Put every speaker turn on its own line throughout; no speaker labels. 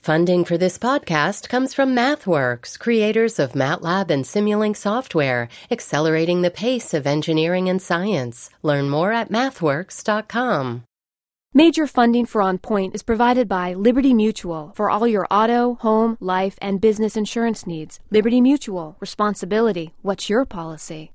Funding for this podcast comes from MathWorks, creators of MATLAB and Simulink software, accelerating the pace of engineering and science. Learn more at mathworks.com.
Major funding for On Point is provided by Liberty Mutual for all your auto, home, life, and business insurance needs. Liberty Mutual. Responsibility. What's your policy?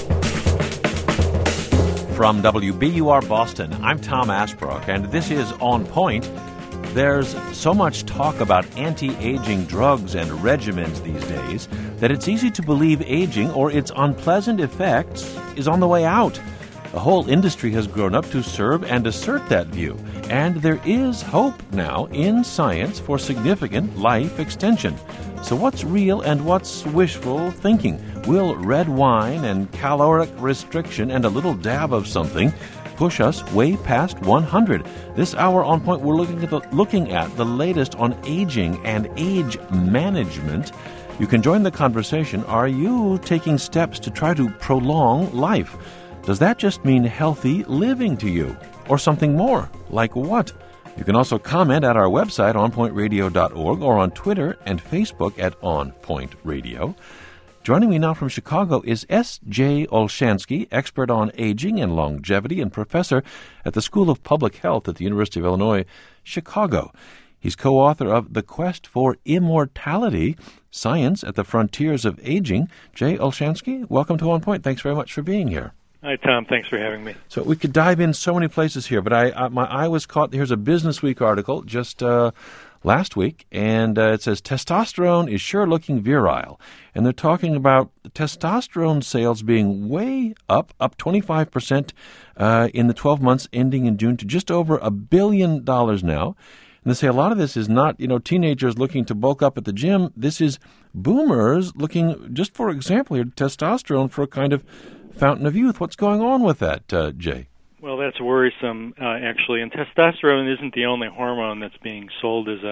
From WBUR Boston, I'm Tom Ashbrook, and this is On Point. There's so much talk about anti-aging drugs and regimens these days that it's easy to believe aging or its unpleasant effects is on the way out. The whole industry has grown up to serve and assert that view, and there is hope now in science for significant life extension. So what's real and what's wishful thinking? Will red wine and caloric restriction and a little dab of something push us way past 100? This hour on Point, we're looking at the latest on aging and age management. You can join the conversation. Are you taking steps to try to prolong life? Does that just mean healthy living to you? Or something more? Like what? You can also comment at our website, onpointradio.org, or on Twitter and Facebook at onpointradio. Joining me now from Chicago is S.J. Olshansky, expert on aging and longevity and professor at the School of Public Health at the University of Illinois, Chicago. He's co-author of The Quest for Immortality, Science at the Frontiers of Aging. Jay Olshansky, welcome to On Point. Thanks very much for being here.
Hi, Tom. Thanks for having me.
So we could dive in so many places here, but my eye was caught. Here's a Business Week article just last week, and it says, testosterone is sure looking virile. And they're talking about testosterone sales being way up 25% in the 12 months ending in June to just over $1 billion now. And they say a lot of this is not, teenagers looking to bulk up at the gym. This is boomers looking, just for example here, testosterone for a kind of fountain of youth. What's going on with that, Jay?
Well, that's worrisome, actually. And testosterone isn't the only hormone that's being sold as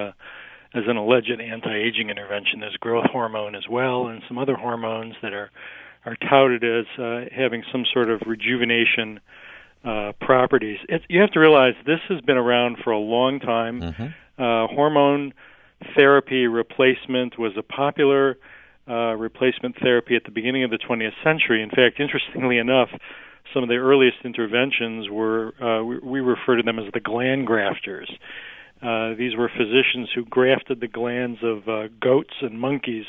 an alleged anti-aging intervention. There's growth hormone as well, and some other hormones that are touted as having some sort of rejuvenation properties. You have to realize this has been around for a long time. Mm-hmm. Hormone therapy replacement was a popular replacement therapy at the beginning of the 20th century. In fact, interestingly enough, some of the earliest interventions were, we refer to them as the gland grafters. These were physicians who grafted the glands of goats and monkeys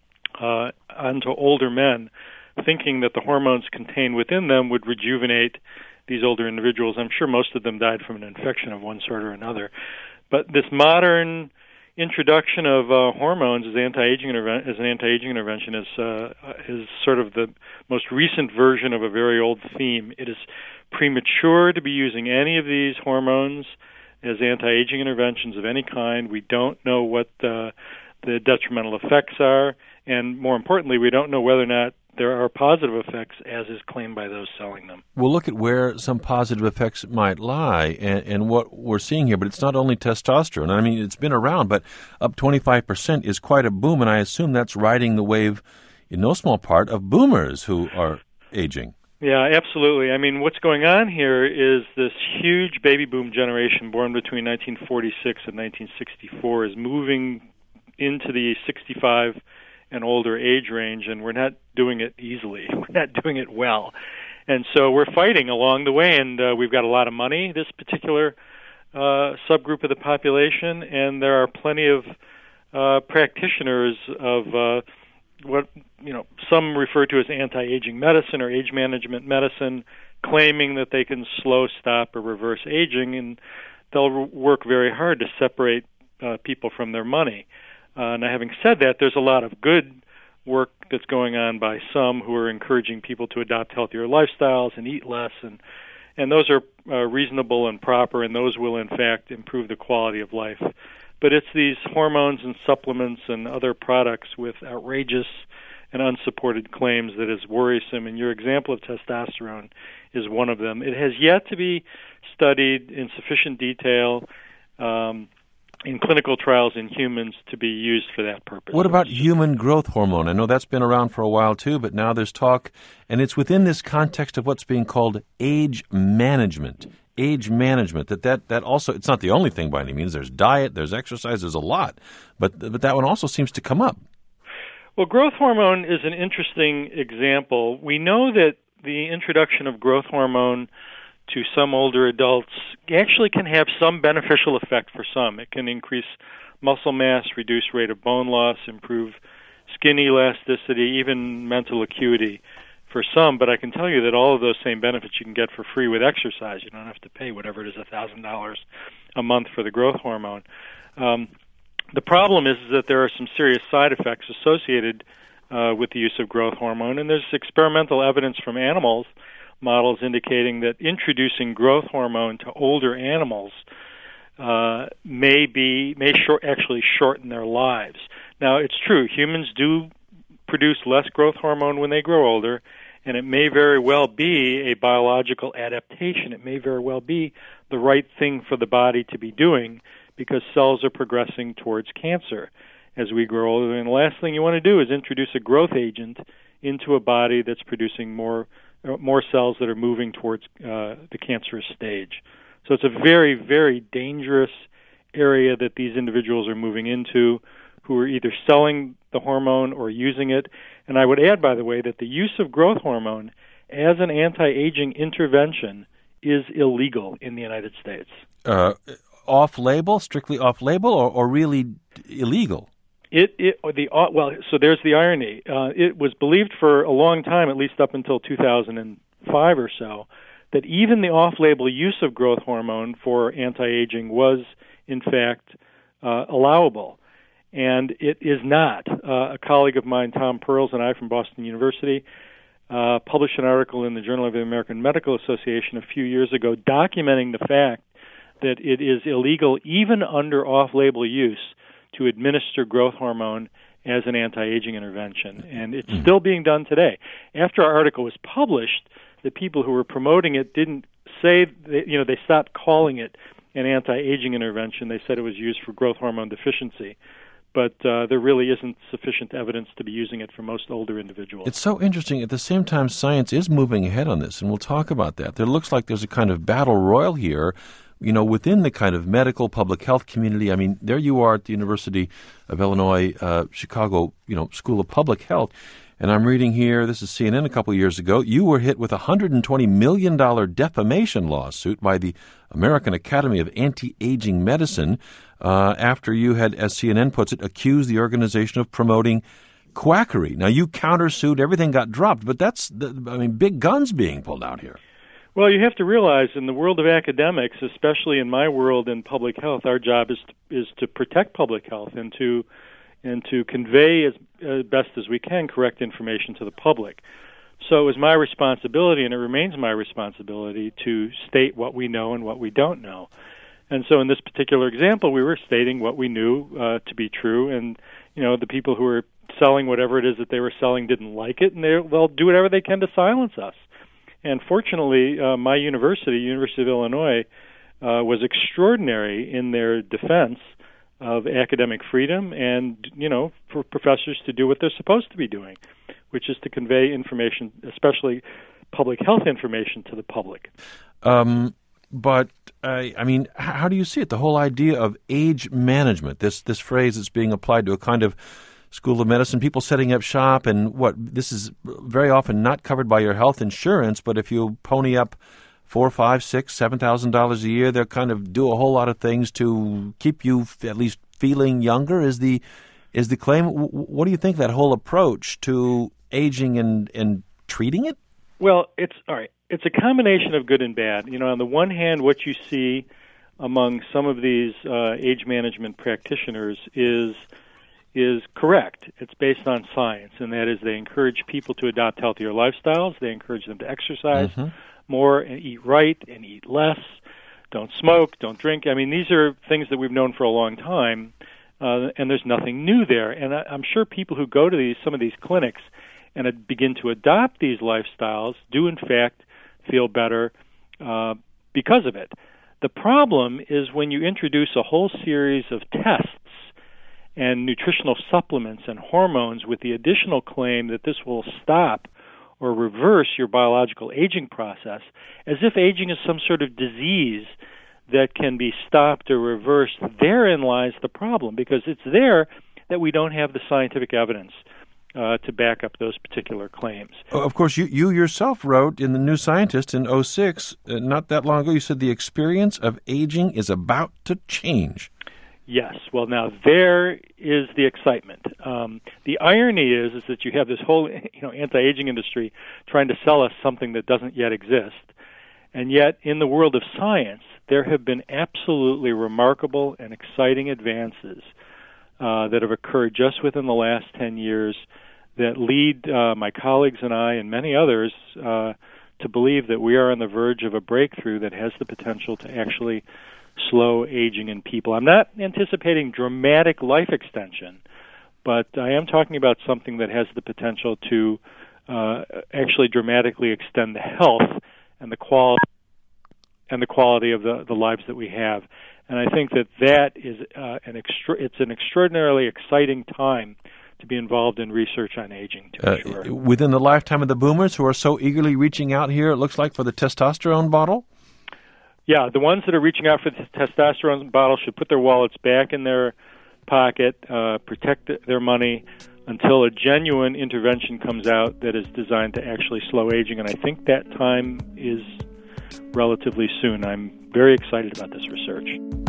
onto older men, thinking that the hormones contained within them would rejuvenate these older individuals. I'm sure most of them died from an infection of one sort or another. But this modern introduction of hormones as an anti-aging intervention is sort of the most recent version of a very old theme. It is premature to be using any of these hormones as anti-aging interventions of any kind. We don't know what the detrimental effects are, and more importantly, we don't know whether or not there are positive effects, as is claimed by those selling them.
We'll look at where some positive effects might lie and what we're seeing here, but it's not only testosterone. I mean, it's been around, but up 25% is quite a boom, and I assume that's riding the wave in no small part of boomers who are aging.
Yeah, absolutely. I mean, what's going on here is this huge baby boom generation born between 1946 and 1964 is moving into the 65 and older age range, and we're not doing it easily. We're not doing it well. And so we're fighting along the way, and we've got a lot of money, this particular subgroup of the population, and there are plenty of practitioners of what some refer to as anti-aging medicine or age management medicine, claiming that they can slow, stop, or reverse aging, and they'll work very hard to separate people from their money. Now, having said that, there's a lot of good work that's going on by some who are encouraging people to adopt healthier lifestyles and eat less, and those are reasonable and proper, and those will, in fact, improve the quality of life. But it's these hormones and supplements and other products with outrageous and unsupported claims that is worrisome, and your example of testosterone is one of them. It has yet to be studied in sufficient detail in clinical trials in humans to be used for that purpose.
What about human growth hormone? I know that's been around for a while too, but now there's talk, and it's within this context of what's being called age management. age management, that also, it's not the only thing by any means. There's diet, there's exercise, there's a lot. But that one also seems to come up.
Well, growth hormone is an interesting example. We know that the introduction of growth hormone to some older adults actually can have some beneficial effect for some. It can increase muscle mass, reduce rate of bone loss, improve skin elasticity, even mental acuity for some. But I can tell you that all of those same benefits you can get for free with exercise. You don't have to pay whatever it is, $1,000 a month for the growth hormone. The problem is that there are some serious side effects associated with the use of growth hormone, and there's experimental evidence from animals models indicating that introducing growth hormone to older animals may actually shorten their lives. Now, it's true, humans do produce less growth hormone when they grow older, and it may very well be a biological adaptation. It may very well be the right thing for the body to be doing because cells are progressing towards cancer as we grow older. And the last thing you want to do is introduce a growth agent into a body that's producing more cells that are moving towards the cancerous stage. So it's a very, very dangerous area that these individuals are moving into, who are either selling the hormone or using it. And I would add, by the way, that the use of growth hormone as an anti-aging intervention is illegal in the United States.
Off-label, strictly off-label, or really illegal?
So there's the irony. It was believed for a long time, at least up until 2005 or so, that even the off-label use of growth hormone for anti-aging was, in fact, allowable. And it is not. A colleague of mine, Tom Pearls, and I from Boston University published an article in the Journal of the American Medical Association a few years ago documenting the fact that it is illegal, even under off-label use, to administer growth hormone as an anti-aging intervention. And it's still being done today. After our article was published, the people who were promoting it didn't say, they stopped calling it an anti-aging intervention. They said it was used for growth hormone deficiency. But there really isn't sufficient evidence to be using it for most older individuals.
It's so interesting. At the same time, science is moving ahead on this, and we'll talk about that. There looks like there's a kind of battle royal here, within the kind of medical public health community. I mean, there you are at the University of Illinois, Chicago, School of Public Health. And I'm reading here, this is CNN a couple of years ago, you were hit with a $120 million defamation lawsuit by the American Academy of Anti-Aging Medicine after you had, as CNN puts it, accused the organization of promoting quackery. Now, you countersued, everything got dropped, but that's, big guns being pulled out here.
Well, you have to realize in the world of academics, especially in my world in public health, our job is to protect public health and to convey as best as we can correct information to the public. So it was my responsibility, and it remains my responsibility, to state what we know and what we don't know. And so in this particular example, we were stating what we knew to be true, and the people who were selling whatever it is that they were selling didn't like it, and they'll do whatever they can to silence us. And fortunately, my university, University of Illinois, was extraordinary in their defense of academic freedom and, for professors to do what they're supposed to be doing, which is to convey information, especially public health information, to the public.
But, how do you see it? The whole idea of age management, this phrase that's being applied to a kind of School of Medicine, people setting up shop, and this is very often not covered by your health insurance, but if you pony up $4,000, $5,000, $6,000, $7,000 a year, they'll kind of do a whole lot of things to keep you at least feeling younger, is the claim. What do you think of that whole approach to aging and treating it?
Well, it's all right. It's a combination of good and bad. On the one hand, what you see among some of these age management practitioners is correct. It's based on science, and that is they encourage people to adopt healthier lifestyles. They encourage them to exercise more and eat right and eat less. Don't smoke, don't drink. These are things that we've known for a long time, and there's nothing new there. And I'm sure people who go to some of these clinics and begin to adopt these lifestyles do, in fact, feel better because of it. The problem is when you introduce a whole series of tests and nutritional supplements and hormones with the additional claim that this will stop or reverse your biological aging process, as if aging is some sort of disease that can be stopped or reversed. Therein lies the problem, because it's there that we don't have the scientific evidence to back up those particular claims.
Of course, you yourself wrote in the New Scientist in 2006, not that long ago, you said the experience of aging is about to change.
Yes. Well, now there is the excitement. The irony is that you have this whole anti-aging industry trying to sell us something that doesn't yet exist. And yet, in the world of science, there have been absolutely remarkable and exciting advances that have occurred just within the last 10 years that lead my colleagues and I and many others to believe that we are on the verge of a breakthrough that has the potential to actually slow aging in people. I'm not anticipating dramatic life extension, but I am talking about something that has the potential to actually dramatically extend the health and the quality of the lives that we have. And I think that is it's an extraordinarily exciting time to be involved in research on aging, to be sure.
Within the lifetime of the boomers who are so eagerly reaching out here, it looks like, for the testosterone bottle?
Yeah, the ones that are reaching out for the testosterone bottle should put their wallets back in their pocket, protect their money until a genuine intervention comes out that is designed to actually slow aging. And I think that time is relatively soon. I'm very excited about this research.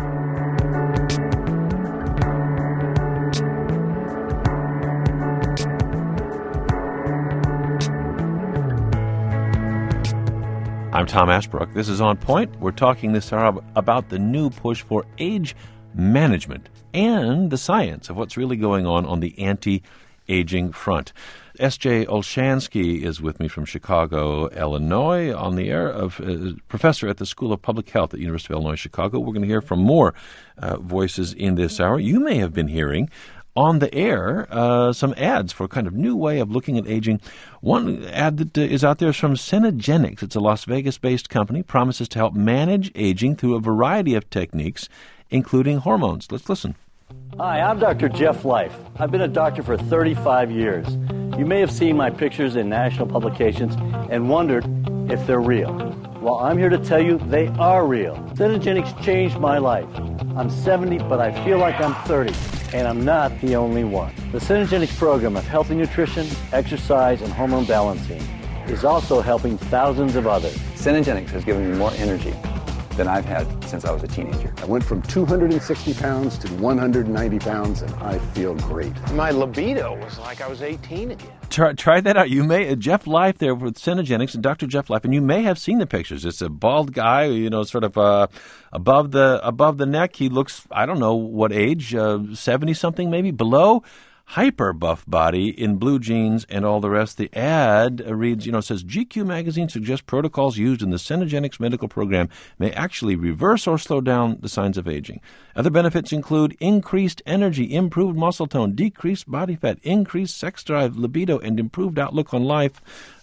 I'm Tom Ashbrook. This is On Point. We're talking this hour about the new push for age management and the science of what's really going on the anti-aging front. S.J. Olshansky is with me from Chicago, Illinois, on the air, of professor at the School of Public Health at the University of Illinois, Chicago. We're going to hear from more voices in this hour. You may have been hearing on the air some ads for a kind of new way of looking at aging. One ad that is out there is from Cenegenics. It's a Las Vegas-based company, promises to help manage aging through a variety of techniques, including hormones. Let's listen.
Hi, I'm Dr. Jeff Life. I've been a doctor for 35 years. You may have seen my pictures in national publications and wondered if they're real. Well, I'm here to tell you they are real. Cenegenics changed my life. I'm 70, but I feel like I'm 30, and I'm not the only one. The Cenegenics program of healthy nutrition, exercise, and hormone balancing is also helping thousands of others.
Cenegenics has given me more energy than I've had since I was a teenager.
I went from 260 pounds to 190 pounds, and I feel great.
My libido was like I was 18 again.
Try that out. You may, Jeff Life there with Cenegenics, and Dr. Jeff Life, and you may have seen the pictures. It's a bald guy, sort of above the neck. He looks, I don't know what age, 70-something maybe, below. Hyper buff body in blue jeans and all the rest. The ad reads, says GQ magazine suggests protocols used in the Cenegenics medical program may actually reverse or slow down the signs of aging. Other benefits include increased energy, improved muscle tone, decreased body fat, increased sex drive, libido, and improved outlook on life.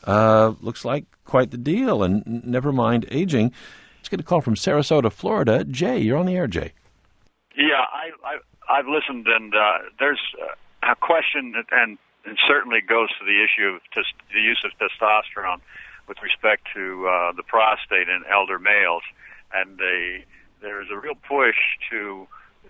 Looks like quite the deal, and never mind aging. Let's get a call from Sarasota, Florida. Jay, you're on the air, Jay.
Yeah, I've listened, and there's a question, and certainly goes to the issue of the use of testosterone with respect to the prostate in elder males, and there's a real push to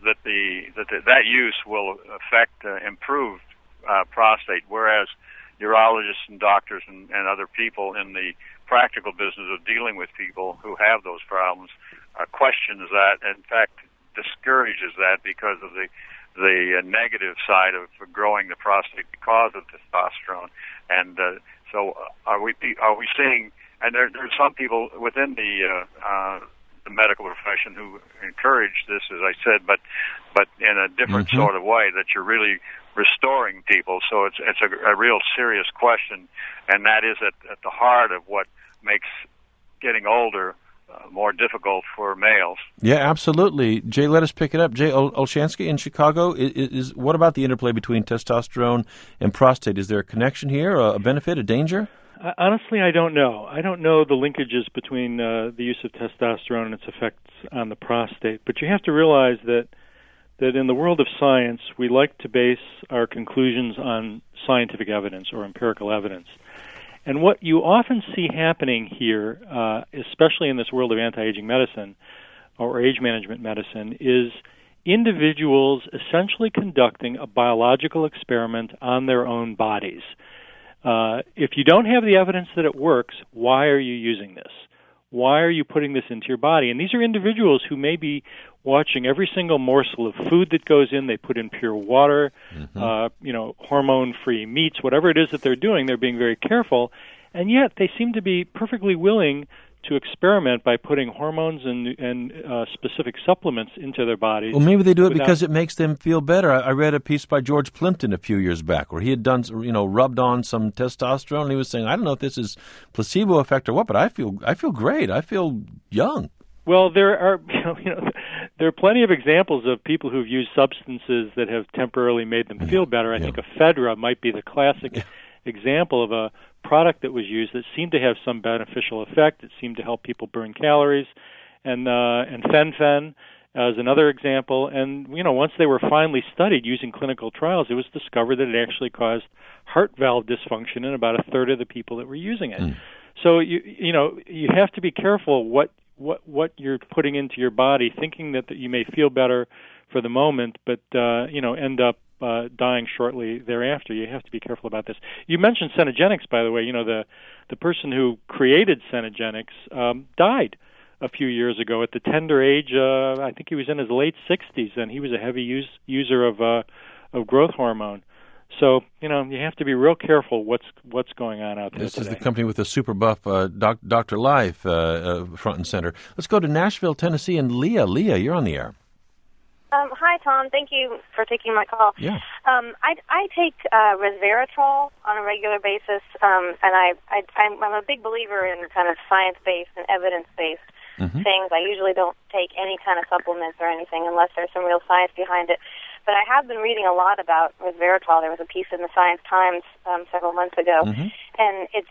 that use will affect improved prostate, whereas urologists and doctors and other people in the practical business of dealing with people who have those problems questions that, in fact discourages that because of the negative side of growing the prostate because of testosterone. And so are we seeing, and there's some people within the medical profession who encourage this, as I said, but in a different sort of way, that you're really restoring people. So it's a real serious question, and that is at the heart of what makes getting older more difficult for males.
Yeah, absolutely. Jay, let us pick it up. Jay Olshansky in Chicago, is what about the interplay between testosterone and prostate? Is there a connection here, a benefit, a danger?
Honestly, I don't know. I don't know the linkages between the use of testosterone and its effects on the prostate. But you have to realize that in the world of science, we like to base our conclusions on scientific evidence or empirical evidence. And what you often see happening here, especially in this world of anti-aging medicine or age management medicine, is individuals essentially conducting a biological experiment on their own bodies. If you don't have the evidence that it works, why are you using this? Why are you putting this into your body? And these are individuals who may be watching every single morsel of food that goes in. They put in pure water, hormone-free meats, whatever it is that they're doing. They're being very careful, and yet they seem to be perfectly willing to experiment by putting hormones and specific supplements into their bodies.
Well, maybe they do it because it makes them feel better. I read a piece by George Plimpton a few years back where he had done, rubbed on some testosterone, and he was saying, I don't know if this is placebo effect or what, but I feel great. I feel young.
Well, there are there are plenty of examples of people who've used substances that have temporarily made them feel better. I think ephedra might be the classic example of a product that was used that seemed to have some beneficial effect. It seemed to help people burn calories, and fen-phen is another example. And once they were finally studied using clinical trials, it was discovered that it actually caused heart valve dysfunction in about a third of the people that were using it. So you have to be careful what you're putting into your body, thinking that you may feel better for the moment, but end up dying shortly thereafter. You have to be careful about this. You mentioned Cenegenics, by the way. The person who created Cenegenics died a few years ago at the tender age. I think he was in his late 60s, and he was a heavy user of growth hormone. So you have to be real careful what's going on out there.
This
today.
is the company with the super buff Dr. Life front and center. Let's go to Nashville, Tennessee, and Leah. Leah, you're on the air.
Hi, Tom. Thank you for taking my call.
Yeah.
I take resveratrol on a regular basis, and I'm a big believer in kind of science-based and evidence-based things. I usually don't take any kind of supplements or anything unless there's some real science behind it. But I have been reading a lot about resveratrol. There was a piece in the Science Times several months ago, and it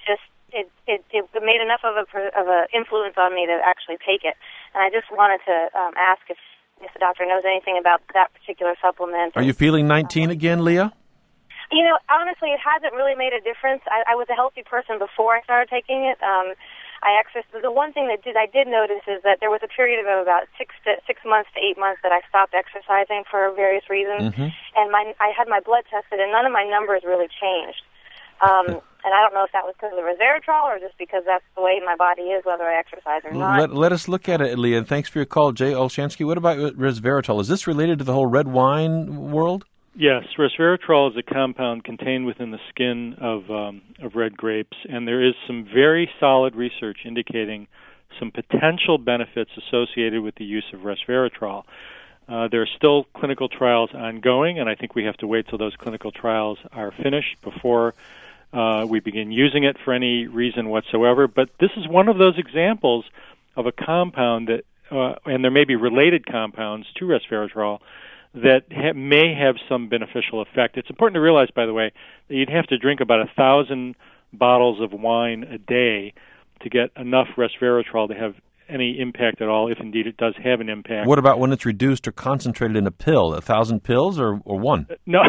made enough of a influence on me to actually take it. And I just wanted to ask if the doctor knows anything about that particular supplement.
Are you feeling 19 again, Leah?
Honestly, it hasn't really made a difference. I was a healthy person before I started taking it. I exercised. The one thing I did notice is that there was a period of about 6 months to 8 months that I stopped exercising for various reasons, and I had my blood tested, and none of my numbers really changed. And I don't know if that was because of the resveratrol or just because that's the way my body is, whether I exercise or not.
Let us look at it, Leah, and thanks for your call. Jay Olshansky, what about resveratrol? Is this related to the whole red wine world?
Yes, resveratrol is a compound contained within the skin of red grapes, and there is some very solid research indicating some potential benefits associated with the use of resveratrol. There are still clinical trials ongoing, and I think we have to wait till those clinical trials are finished before we begin using it for any reason whatsoever. But this is one of those examples of a compound that, and there may be related compounds to resveratrol, that may have some beneficial effect. It's important to realize, by the way, that you'd have to drink about 1,000 bottles of wine a day to get enough resveratrol to have any impact at all, if indeed it does have an impact.
What about when it's reduced or concentrated in a pill? 1,000 pills or one?
No.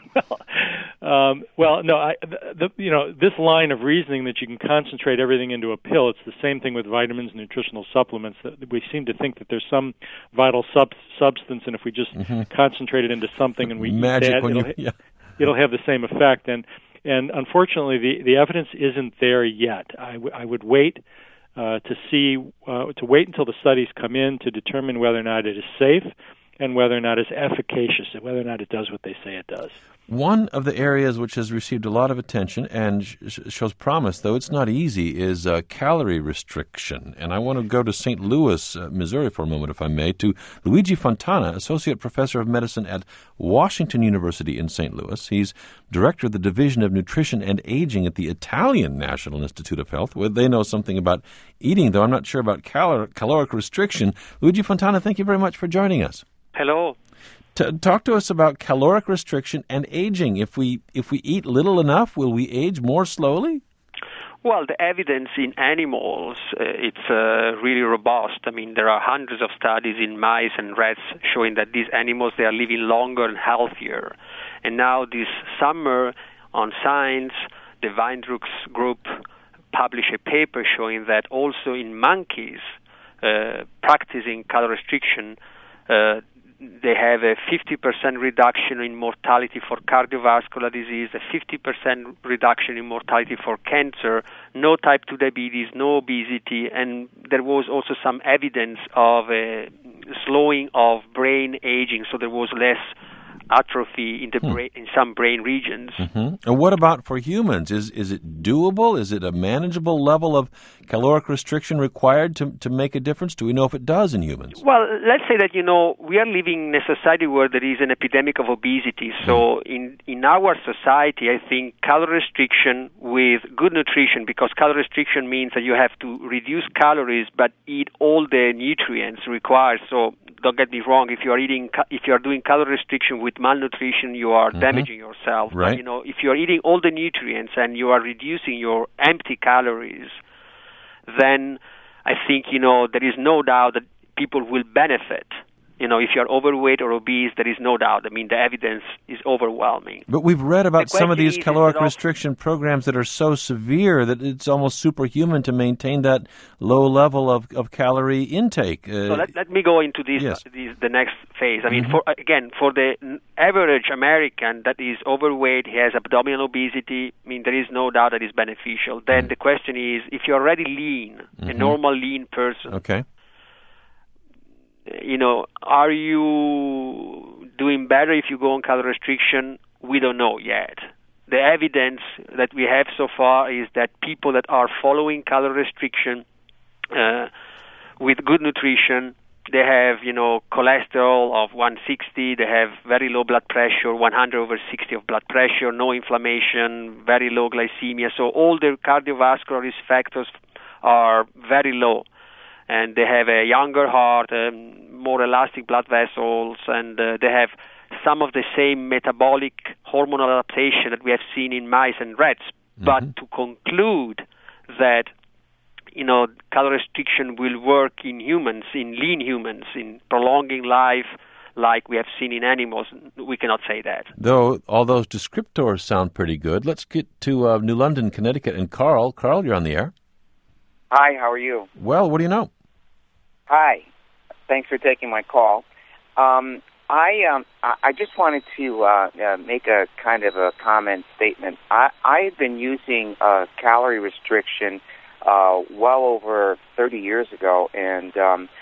This line of reasoning that you can concentrate everything into a pill, it's the same thing with vitamins and nutritional supplements. That we seem to think that there's some vital substance, and if we just concentrate it into something and we eat that, it'll have the same effect. And unfortunately, the evidence isn't there yet. I would wait to wait until the studies come in to determine whether or not it is safe and whether or not it's efficacious and whether or not it does what they say it does.
One of the areas which has received a lot of attention and shows promise, though it's not easy, is calorie restriction. And I want to go to St. Louis, Missouri for a moment, if I may, to Luigi Fontana, Associate Professor of Medicine at Washington University in St. Louis. He's Director of the Division of Nutrition and Aging at the Italian National Institute of Health, where they know something about eating, though I'm not sure about caloric restriction. Luigi Fontana, thank you very much for joining us.
Hello.
Talk to us about caloric restriction and aging. If we eat little enough, will we age more slowly?
Well, the evidence in animals, it's really robust. I mean, there are hundreds of studies in mice and rats showing that these animals, they are living longer and healthier. And now this summer on Science, the Weindruck's group published a paper showing that also in monkeys practicing calorie restriction, they have a 50% reduction in mortality for cardiovascular disease, a 50% reduction in mortality for cancer, no type 2 diabetes, no obesity, and there was also some evidence of a slowing of brain aging, so there was less atrophy in the brain, in some brain regions.
And what about for humans? Is it doable? Is it a manageable level of caloric restriction required to make a difference? Do we know if it does in humans?
Well, let's say that, we are living in a society where there is an epidemic of obesity. So in our society, I think calorie restriction with good nutrition, because calorie restriction means that you have to reduce calories but eat all the nutrients required. So don't get me wrong, if you are doing calorie restriction with malnutrition, you are damaging yourself.
Right.
But, if you are eating all the nutrients and you are reducing your empty calories, then I think, there is no doubt that people will benefit. If you're overweight or obese, there is no doubt. I mean, the evidence is overwhelming.
But we've read about some of these caloric restriction programs that are so severe that it's almost superhuman to maintain that low level of calorie intake.
So let me go into the next phase. I mean, for the average American that is overweight, he has abdominal obesity, I mean, there is no doubt that it's beneficial. Then the question is, if you're already lean, a normal lean person,
okay,
are you doing better if you go on calorie restriction? We don't know yet. The evidence that we have so far is that people that are following calorie restriction with good nutrition, they have, cholesterol of 160, they have very low blood pressure, 100/60 of blood pressure, no inflammation, very low glycemia. So all their cardiovascular risk factors are very low. And they have a younger heart, more elastic blood vessels, and they have some of the same metabolic hormonal adaptation that we have seen in mice and rats. But to conclude that, calorie restriction will work in humans, in lean humans, in prolonging life like we have seen in animals, we cannot say that.
Though all those descriptors sound pretty good. Let's get to New London, Connecticut, and Carl. Carl, you're on the air.
Hi, how are you?
Well, what do you know?
Hi. Thanks for taking my call. I just wanted to make a kind of a comment statement. I've been using calorie restriction well over 30 years ago, and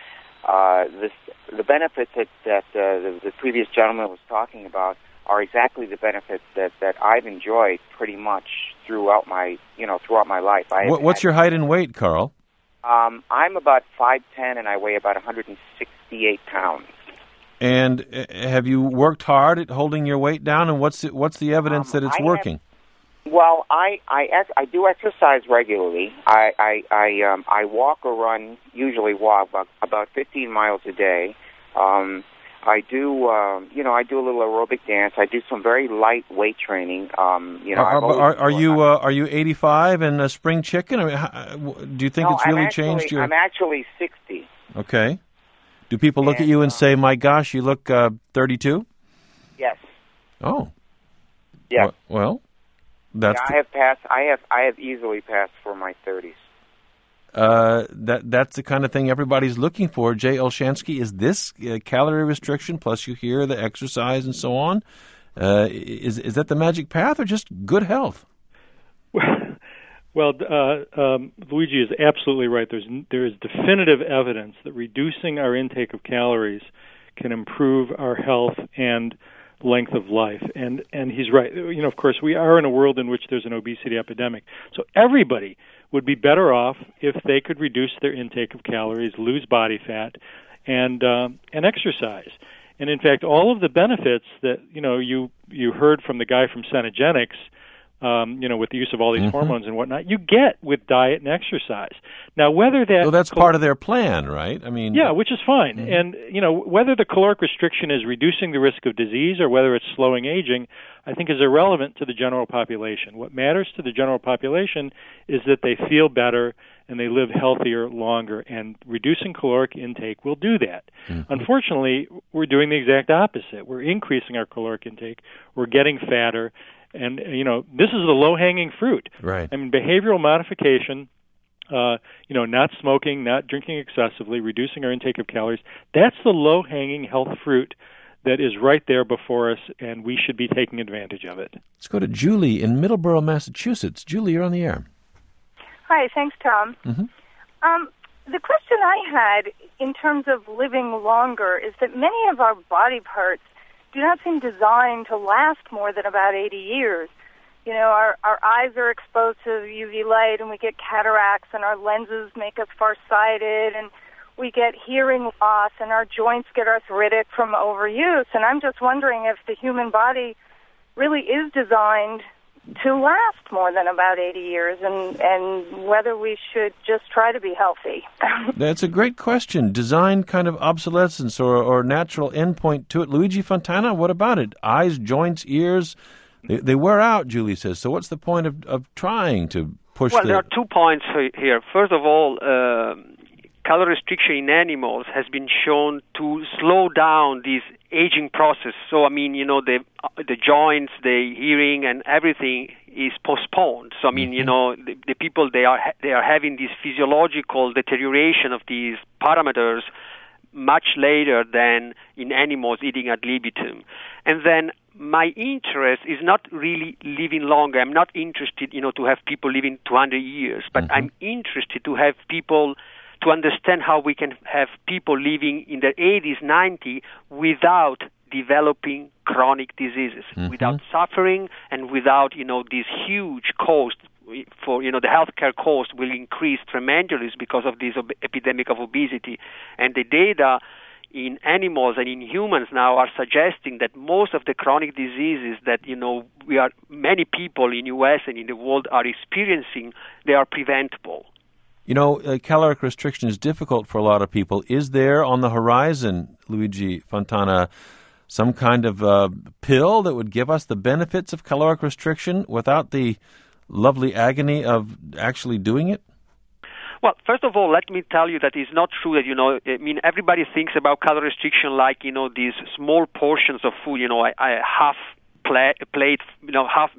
the benefits that the previous gentleman was talking about are exactly the benefits that I've enjoyed pretty much throughout my life.
What's your height and weight, Carl?
I'm about 5'10", and I weigh about 168 pounds.
And have you worked hard at holding your weight down? And what's the evidence that it's working?
Well, I do exercise regularly. I walk or run, usually walk about 15 miles a day. I do I do a little aerobic dance. I do some very light weight training.
Are you 85 and a spring chicken? I mean, do you think it's really changed your?
I'm actually 60.
Okay. Do people look at you and say, "My gosh, you look 32"?
Yes.
Oh.
Yeah.
Well, that's.
Yeah, I have easily passed for my 30s.
That's the kind of thing everybody's looking for. Jay Olshansky, is this calorie restriction plus you hear the exercise and so on? Is that the magic path or just good health?
Well, Luigi is absolutely right. There is definitive evidence that reducing our intake of calories can improve our health and length of life. And he's right. Of course, we are in a world in which there's an obesity epidemic. So everybody would be better off if they could reduce their intake of calories, lose body fat, and exercise. And in fact, all of the benefits that you heard from the guy from Cenegenics, with the use of all these hormones and whatnot, you get with diet and exercise. Now, whether
that's part of their plan, right? I mean,
yeah, which is fine. And whether the caloric restriction is reducing the risk of disease or whether it's slowing aging, I think is irrelevant to the general population. What matters to the general population is that they feel better and they live healthier longer. And reducing caloric intake will do that. Mm-hmm. Unfortunately, we're doing the exact opposite. We're increasing our caloric intake. We're getting fatter. And, this is the low-hanging fruit.
Right.
I mean, behavioral modification, not smoking, not drinking excessively, reducing our intake of calories, that's the low-hanging health fruit that is right there before us, and we should be taking advantage of it.
Let's go to Julie in Middleborough, Massachusetts. Julie, you're on the air.
Hi, thanks, Tom.
Mm-hmm.
The question I had in terms of living longer is that many of our body parts do not seem designed to last more than about 80 years. Our eyes are exposed to UV light, and we get cataracts, and our lenses make us farsighted, and we get hearing loss, and our joints get arthritic from overuse. And I'm just wondering if the human body really is designed to last more than about 80 years, and whether we should just try to be healthy.
That's a great question. Design kind of obsolescence or natural endpoint to it. Luigi Fontana, what about it? Eyes, joints, ears, they wear out, Julie says. So what's the point of trying to push
there are 2 points here. First of all, calorie restriction in animals has been shown to slow down this aging process. So, the joints, the hearing, and everything is postponed. So, the people, they are having this physiological deterioration of these parameters much later than in animals eating ad libitum. And then my interest is not really living longer. I'm not interested, to have people living 200 years, but I'm interested to have people to understand how we can have people living in their 80s, 90s without developing chronic diseases, without suffering, and without, this huge cost for, the healthcare cost will increase tremendously because of this epidemic of obesity. And the data in animals and in humans now are suggesting that most of the chronic diseases that, many people in U.S. and in the world are experiencing, they are preventable.
Caloric restriction is difficult for a lot of people. Is there on the horizon, Luigi Fontana, some kind of pill that would give us the benefits of caloric restriction without the lovely agony of actually doing it?
Well, first of all, let me tell you that it's not true that, everybody thinks about calorie restriction like, these small portions of food, half plate, half,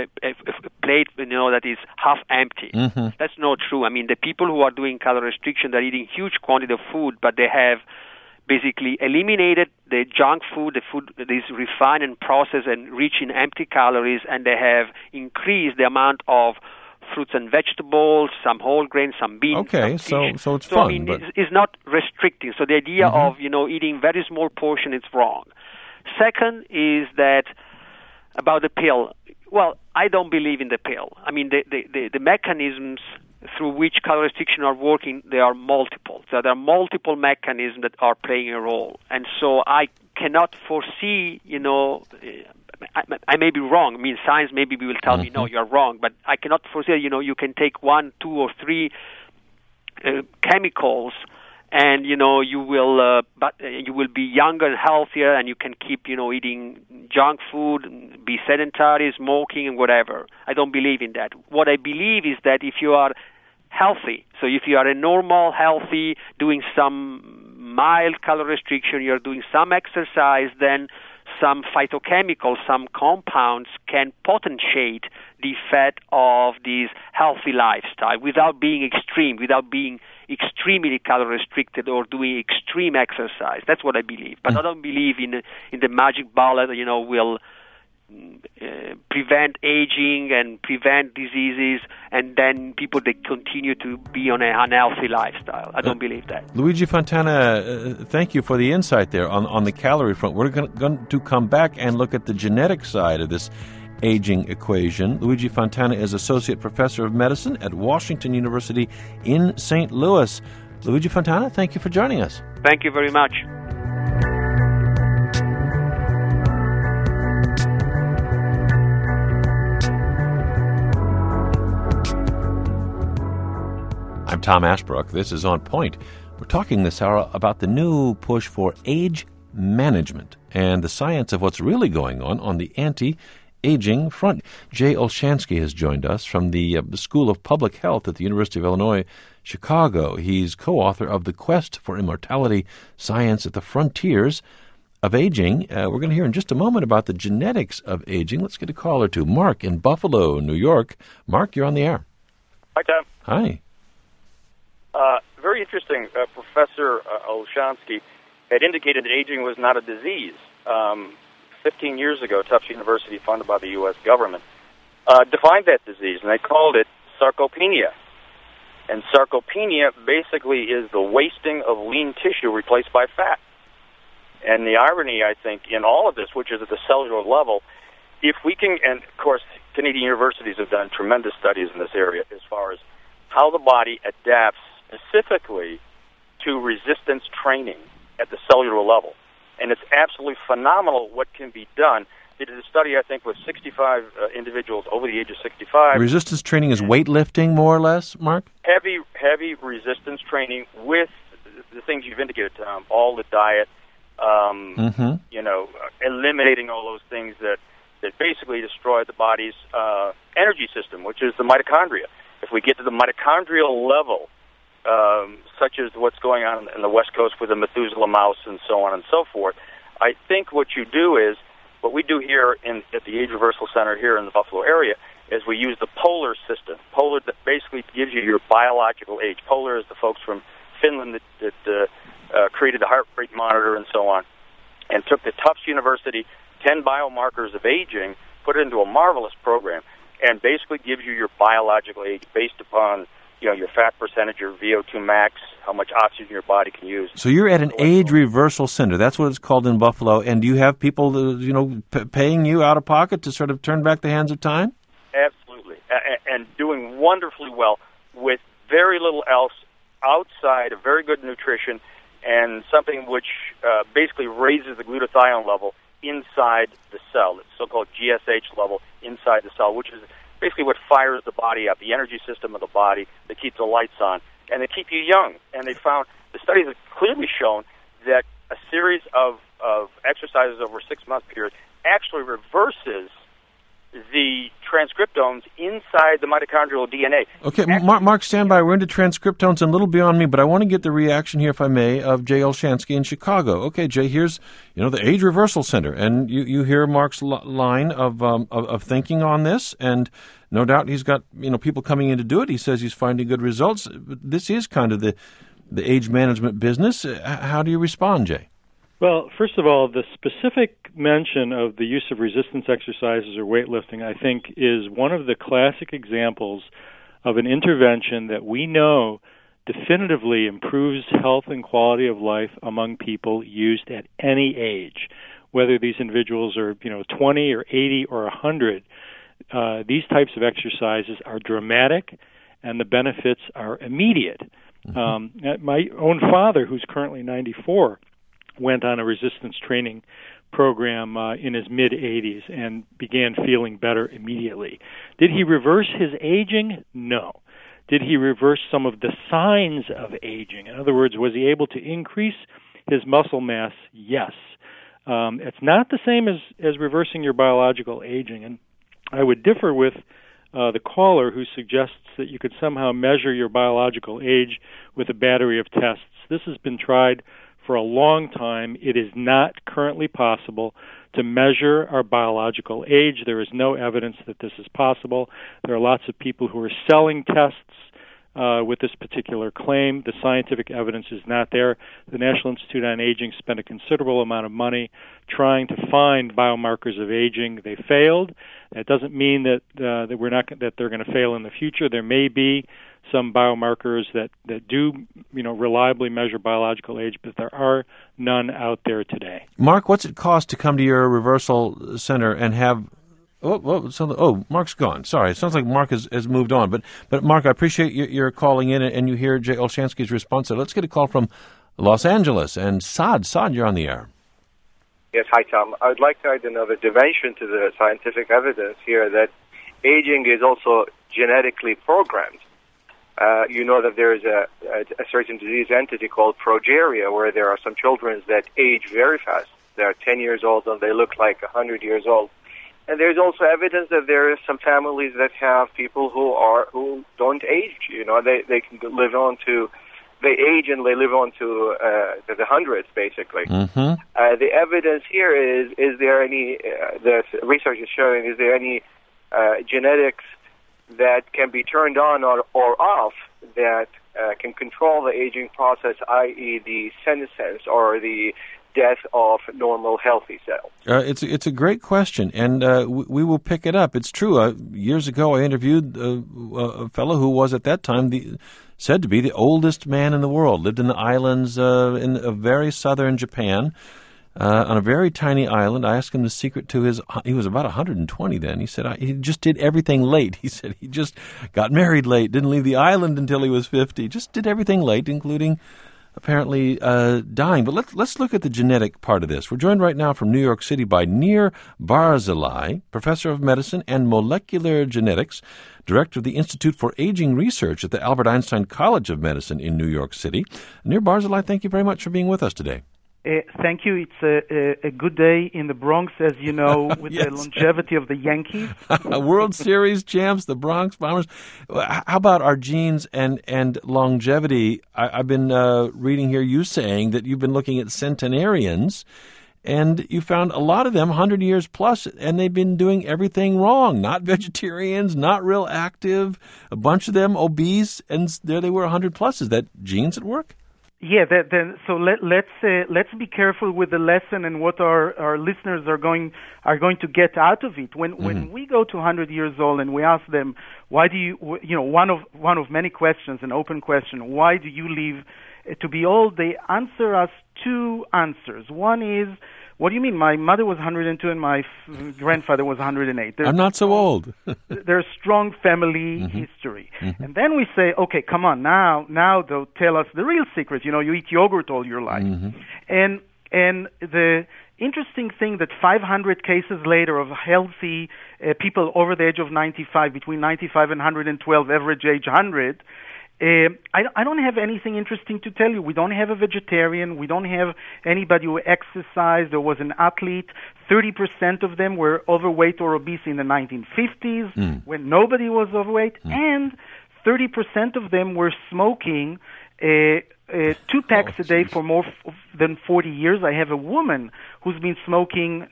a plate, that is half empty.
Mm-hmm.
That's not true. The people who are doing calorie restriction, they're eating huge quantity of food, but they have basically eliminated the junk food, the food that is refined and processed and rich in empty calories, and they have increased the amount of fruits and vegetables, some whole grains, some beans.
Okay,
some fish.
So it's fun.
But it's not restricting. So the idea of, eating very small portion is wrong. Second is that about the pill. Well, I don't believe in the pill. The mechanisms through which calorie restriction are working, they are multiple. So there are multiple mechanisms that are playing a role. And so I cannot foresee, I may be wrong. Science maybe will tell me, no, you're wrong. But I cannot foresee, you can take 1, 2, or 3 chemicals and you will be younger and healthier, and you can keep eating junk food, be sedentary, smoking, and whatever. I don't believe in that. What I believe is that if you are healthy, so if you are a normal, healthy, doing some mild calorie restriction, you're doing some exercise, then some phytochemicals, some compounds can potentiate the effect of this healthy lifestyle without being extreme, without being extremely calorie restricted or doing extreme exercise. That's what I believe. But I don't believe in the magic bullet, will prevent aging and prevent diseases, and then people, they continue to be on an unhealthy lifestyle. I don't believe that.
Luigi Fontana, thank you for the insight there on the calorie front. We're going to come back and look at the genetic side of this aging equation. Luigi Fontana is Associate Professor of Medicine at Washington University in St. Louis. Luigi Fontana, thank you for joining us.
Thank you very much.
I'm Tom Ashbrook. This is On Point. We're talking this hour about the new push for age management and the science of what's really going on the anti-aging anti-aging front. Jay Olshansky has joined us from the School of Public Health at the University of Illinois, Chicago. He's co-author of The Quest for Immortality, Science at the Frontiers of Aging. We're going to hear in just a moment about the genetics of aging. Let's get a call or two. Mark in Buffalo, New York. Mark, you're on the air.
Hi, Tom.
Hi.
Very interesting. Professor Olshansky had indicated that aging was not a disease. 15 years ago, Tufts University, funded by the U.S. government, defined that disease, and they called it sarcopenia. And sarcopenia basically is the wasting of lean tissue replaced by fat. And the irony, I think, in all of this, which is at the cellular level, if we can, and of course, Canadian universities have done tremendous studies in this area as far as how the body adapts specifically to resistance training at the cellular level. And it's absolutely phenomenal what can be done. They did a study, I think, with 65 individuals over the age of 65.
Resistance training is weightlifting, more or less, Mark?
Heavy resistance training with the things you've indicated, Tom, all the diet, eliminating all those things that basically destroy the body's energy system, which is the mitochondria. If we get to the mitochondrial level, such as what's going on in the West Coast with the Methuselah mouse and so on and so forth, I think what you do is, what we do here at the Age Reversal Center here in the Buffalo area, is we use the Polar system. Polar that basically gives you your biological age. Polar is the folks from Finland that created the heart rate monitor and so on, and took the Tufts University 10 biomarkers of aging, put it into a marvelous program, and basically gives you your biological age based upon your fat percentage, your VO2 max, how much oxygen your body can use.
So you're at an age reversal center. That's what it's called in Buffalo. And do you have people, paying you out of pocket to sort of turn back the hands of time?
Absolutely. And doing wonderfully well with very little else outside of very good nutrition and something which basically raises the glutathione level inside the cell. It's so-called GSH level inside the cell, which is basically what fires the body up, the energy system of the body that keeps the lights on, and they keep you young. And they found, the studies have clearly shown that a series of exercises over a 6-month period actually reverses the transcriptomes inside the mitochondrial DNA.
Okay, Mark, stand by. We're into transcriptones and a little beyond me, but I want to get the reaction here, if I may, of Jay Olshansky in Chicago. Okay, Jay, here's the Age Reversal Center, and you hear Mark's line of thinking on this, and no doubt he's got people coming in to do it. He says he's finding good results. This is kind of the age management business. How do you respond, Jay?
Well, first of all, the specific mention of the use of resistance exercises or weightlifting, I think, is one of the classic examples of an intervention that we know definitively improves health and quality of life among people used at any age, whether these individuals are 20 or 80 or 100. These types of exercises are dramatic, and the benefits are immediate. My own father, who's currently 94, went on a resistance training program in his mid-80s and began feeling better immediately. Did he reverse his aging? No. Did he reverse some of the signs of aging? In other words, was he able to increase his muscle mass? Yes. It's not the same as reversing your biological aging, and I would differ with the caller who suggests that you could somehow measure your biological age with a battery of tests. This has been tried for a long time. It is not currently possible to measure our biological age. There is no evidence that this is possible. There are lots of people who are selling tests with this particular claim. The scientific evidence is not there. The National Institute on Aging spent a considerable amount of money trying to find biomarkers of aging. They failed. That doesn't mean that they're going to fail in the future. There may be some biomarkers that do reliably measure biological age, but there are none out there today.
Mark, what's it cost to come to your reversal center and have? Mark's gone. Sorry, it sounds like Mark has moved on. But Mark, I appreciate your calling in, and you hear Jay Olshansky's response. So let's get a call from Los Angeles and Saad. Saad, you're on the air.
Yes, hi Tom. I would like to add another dimension to the scientific evidence here that aging is also genetically programmed. You know that there is a certain disease entity called progeria, where there are some children that age very fast. They are 10 years old and they look like 100 years old. And there's also evidence that there are some families that have people who don't age. You know, they can live on to, they age and they live on to the hundreds, basically.
Mm-hmm.
The evidence here is there any, the research is showing, is there any genetics that can be turned on or off that can control the aging process, i.e. the senescence or the death of normal healthy cells?
It's a great question, and we will pick it up. It's true. Years ago, I interviewed a fellow who was at that time said to be the oldest man in the world. Lived in the islands in a very southern Japan, on a very tiny island. I asked him the secret to he was about 120 then. He said he just did everything late. He said he just got married late, didn't leave the island until he was 50, just did everything late, including apparently dying. But let's look at the genetic part of this. We're joined right now from New York City by Nir Barzilai, professor of medicine and molecular genetics, director of the Institute for Aging Research at the Albert Einstein College of Medicine in New York City. Nir Barzilai, thank you very much for being with us today.
Thank you. It's a good day in the Bronx, as you know, with
yes.
the longevity of the Yankees.
World Series champs, the Bronx Bombers. How about our genes and longevity? I've been reading here you saying that you've been looking at centenarians, and you found a lot of them 100 years plus, and they've been doing everything wrong. Not vegetarians, not real active, a bunch of them obese, and there they were 100 plus. Is that genes at work?
Yeah, so let's be careful with the lesson and what our listeners are going to get out of it. When we go to 100 years old and we ask them, why do you one of many questions, an open question, why do you live to be old? They answer us two answers. One is, what do you mean? My mother was 102 and my grandfather was 108.
I'm not so old.
There's strong family history. Mm-hmm. And then we say, okay, come on, now they'll tell us the real secret. You eat yogurt all your life. Mm-hmm. And the interesting thing that 500 cases later of healthy people over the age of 95, between 95 and 112, average age 100, I don't have anything interesting to tell you. We don't have a vegetarian. We don't have anybody who exercised or was an athlete. 30% of them were overweight or obese in the 1950s when nobody was overweight, and 30% of them were smoking 2 packs a day for more than 40 years. I have a woman who's been smoking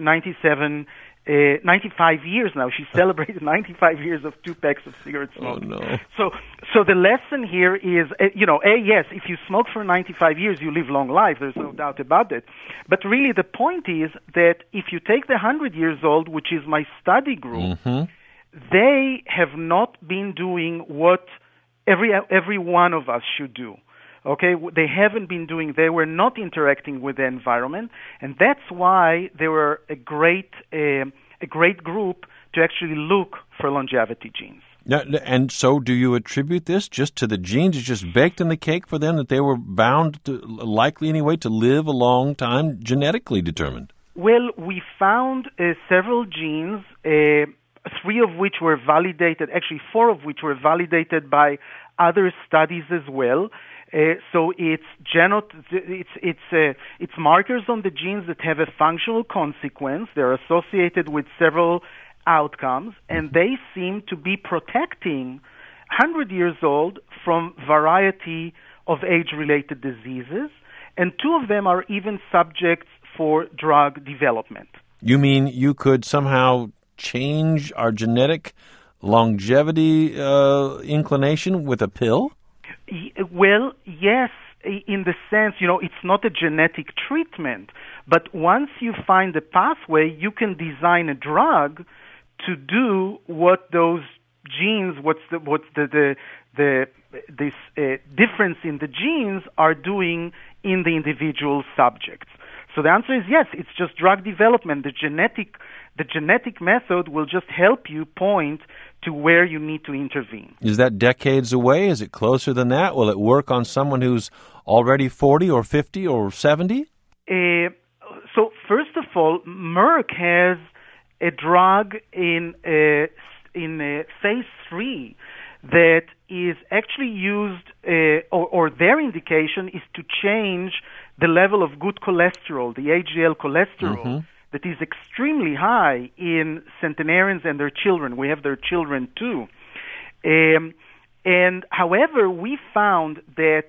95 years now. She celebrated 95 years of 2 packs of cigarette smoking.
Oh, no.
So the lesson here is, yes, if you smoke for 95 years, you live long life. There's no doubt about it. But really the point is that if you take the 100 years old, which is my study group, they have not been doing what every one of us should do. Okay, they haven't been doing. They were not interacting with the environment, and that's why they were a great group to actually look for longevity genes.
Now, and so, do you attribute this just to the genes? It's just baked in the cake for them that they were bound, to, likely anyway, to live a long time, genetically determined?
Well, we found several genes, 3 of which were validated. Actually, 4 of which were validated by other studies as well. So it's markers on the genes that have a functional consequence. They're associated with several outcomes, and they seem to be protecting 100 years old from variety of age-related diseases, and 2 of them are even subjects for drug development.
You mean you could somehow change our genetic longevity inclination with a pill?
Well, yes, in the sense, it's not a genetic treatment, but once you find a pathway, you can design a drug to do what those genes, this difference in the genes are doing in the individual subjects. So the answer is yes, it's just drug development. The genetic method will just help you point to where you need to intervene.
Is that decades away? Is it closer than that? Will it work on someone who's already 40 or 50 or 70?
So first of all, Merck has a drug in phase 3 that is actually used, or their indication is to change the level of good cholesterol, the HDL cholesterol, that is extremely high in centenarians and their children. We have their children too. And however, we found that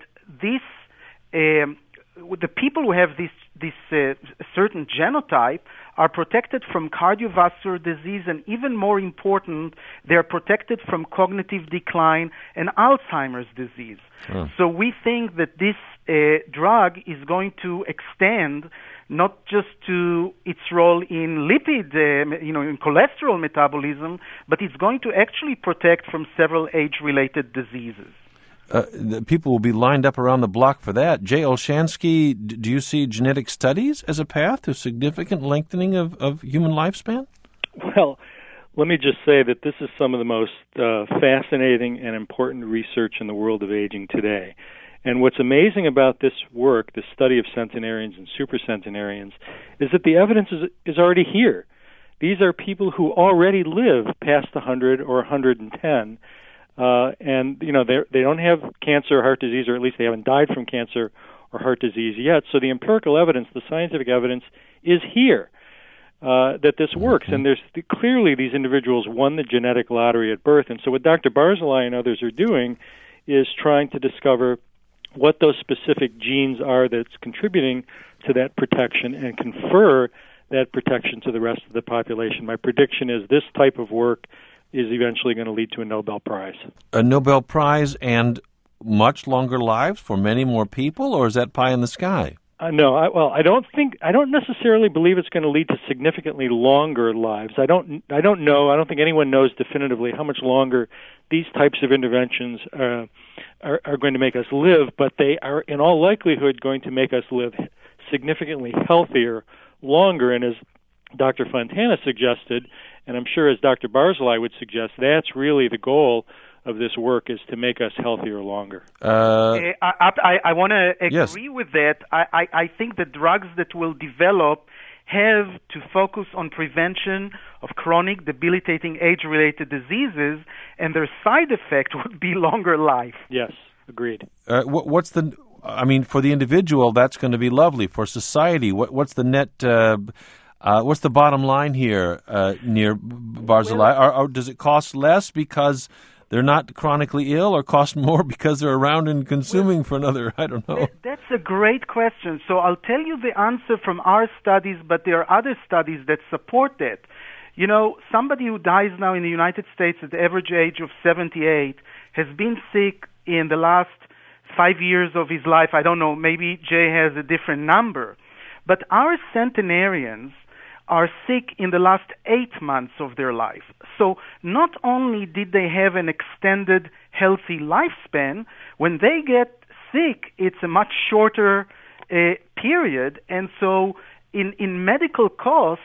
the people who have this certain genotype are protected from cardiovascular disease, and even more important, they are protected from cognitive decline and Alzheimer's disease. Oh. So we think that this drug is going to extend not just to its role in lipid, in cholesterol metabolism, but it's going to actually protect from several age-related diseases.
The people will be lined up around the block for that. Jay Olshansky, do you see genetic studies as a path to significant lengthening of human lifespan?
Well, let me just say that this is some of the most fascinating and important research in the world of aging today. And what's amazing about this work, the study of centenarians and supercentenarians, is that the evidence is already here. These are people who already live past 100 or 110, and they don't have cancer or heart disease, or at least they haven't died from cancer or heart disease yet. So the empirical evidence, the scientific evidence, is here that this works. And there's clearly these individuals won the genetic lottery at birth. And so what Dr. Barzilai and others are doing is trying to discover what those specific genes are that's contributing to that protection and confer that protection to the rest of the population. My prediction is this type of work is eventually going to lead to a Nobel Prize.
A Nobel Prize and much longer lives for many more people, or is that pie in the sky?
No, I don't necessarily believe it's going to lead to significantly longer lives. I don't know. I don't think anyone knows definitively how much longer these types of interventions are going to make us live, but they are in all likelihood going to make us live significantly healthier longer. And as Dr. Fontana suggested, and I'm sure as Dr. Barzilai would suggest, that's really the goal of this work, is to make us healthier longer.
I want to agree
yes.
with that. I think the drugs that will develop have to focus on prevention of chronic, debilitating, age-related diseases, and their side effect would be longer life.
Yes, agreed.
What's the? I mean, for the individual, that's going to be lovely. For society, what's the net? What's the bottom line here, near Barzilai? Or does it cost less because they're not chronically ill, or cost more because they're around and consuming for another, I don't know.
That's a great question. So I'll tell you the answer from our studies, but there are other studies that support that. You know, somebody who dies now in the United States at the average age of 78 has been sick in the last 5 years of his life. I don't know, maybe Jay has a different number. But our centenarians are sick in the last 8 months of their life. So not only did they have an extended, healthy lifespan, when they get sick, it's a much shorter period. And so in medical cost,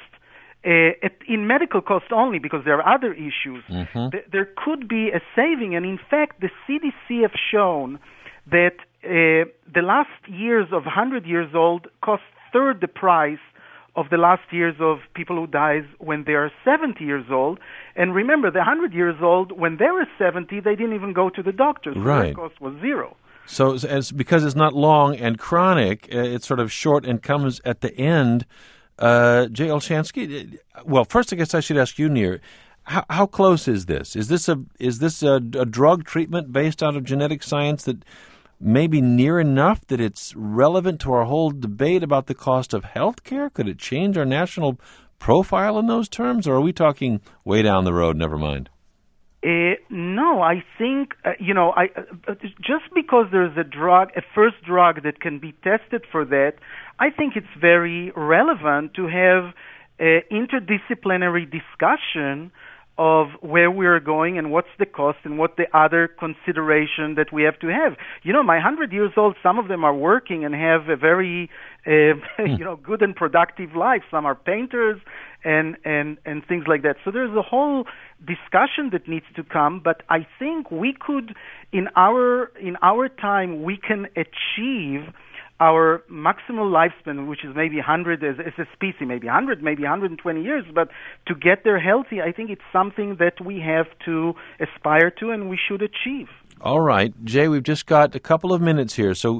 only, because there are other issues, there could be a saving. And in fact, the CDC have shown that the last years of 100 years old cost third the price of the last years of people who dies when they are 70 years old. And remember, the 100 years old, when they were 70, they didn't even go to the doctor, so
right.
their cost was zero.
So because it's not long and chronic, it's sort of short and comes at the end. Jay Olshansky, well, first I guess I should ask you, Nir, how close is this? Is this a drug treatment based out of genetic science that maybe near enough that it's relevant to our whole debate about the cost of health care? Could it change our national profile in those terms, or are we talking way down the road, never mind?
No, I think, just because there's a first drug that can be tested for that, I think it's very relevant to have interdisciplinary discussion of where we're going and what's the cost and what the other consideration that we have to have. You know, my 100 years old, some of them are working and have a very, good and productive life. Some are painters and things like that. So there's a whole discussion that needs to come, but I think we could, in our time, we can achieve our maximal lifespan, which is maybe 100 as a species, maybe 100, maybe 120 years, but to get there healthy, I think it's something that we have to aspire to and we should achieve.
All right. Jay, we've just got a couple of minutes here, so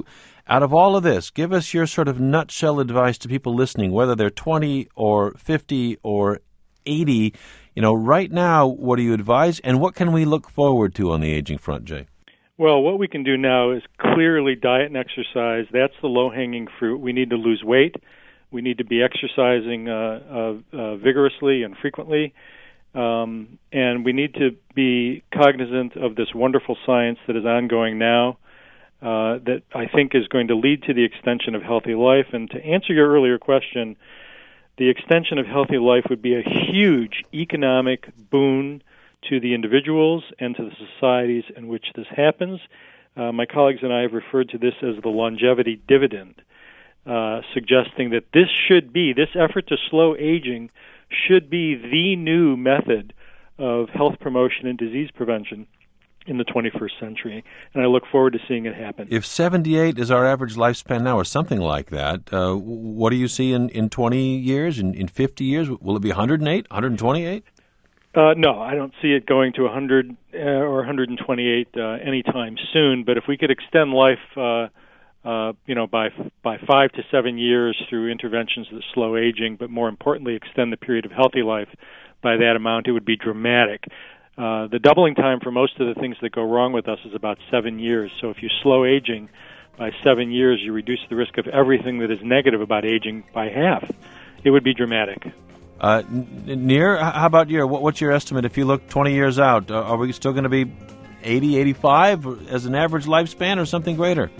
Out of all of this, give us your sort of nutshell advice to people listening, whether they're 20 or 50 or 80. Right now, what do you advise, and what can we look forward to on the aging front, Jay?
Well, what we can do now is clearly diet and exercise. That's the low-hanging fruit. We need to lose weight. We need to be exercising vigorously and frequently. And we need to be cognizant of this wonderful science that is ongoing now that I think is going to lead to the extension of healthy life. And to answer your earlier question, the extension of healthy life would be a huge economic boon to the individuals and to the societies in which this happens. My colleagues and I have referred to this as the longevity dividend, suggesting that this effort to slow aging should be the new method of health promotion and disease prevention in the 21st century, and I look forward to seeing it happen.
If 78 is our average lifespan now, or something like that, what do you see in 20 years, in 50 years? Will it be 108, 128?
No, I don't see it going to 100 or 128 anytime soon, but if we could extend life by 5 to 7 years through interventions that slow aging, but more importantly extend the period of healthy life by that amount, it would be dramatic. The doubling time for most of the things that go wrong with us is about 7 years. So if you slow aging by 7 years, you reduce the risk of everything that is negative about aging by half. It would be dramatic.
Nir, how about you? What's your estimate if you look 20 years out? Are we still going to be 80, 85 as an average lifespan, or something greater?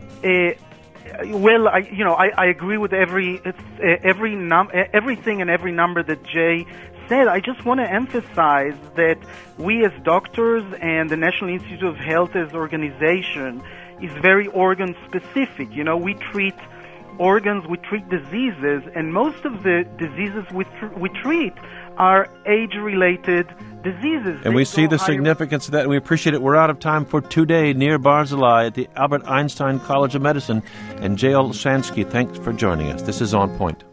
Well, I agree with everything and every number that Jay said. I just want to emphasize that we as doctors and the National Institute of Health as organization is very organ specific. We treat organs, we treat diseases, and most of the diseases we treat are age-related diseases.
And we see the significance of that, and we appreciate it. We're out of time for today. Nir Barzilai at the Albert Einstein College of Medicine, and Jay Olshansky, thanks for joining us. This is On Point.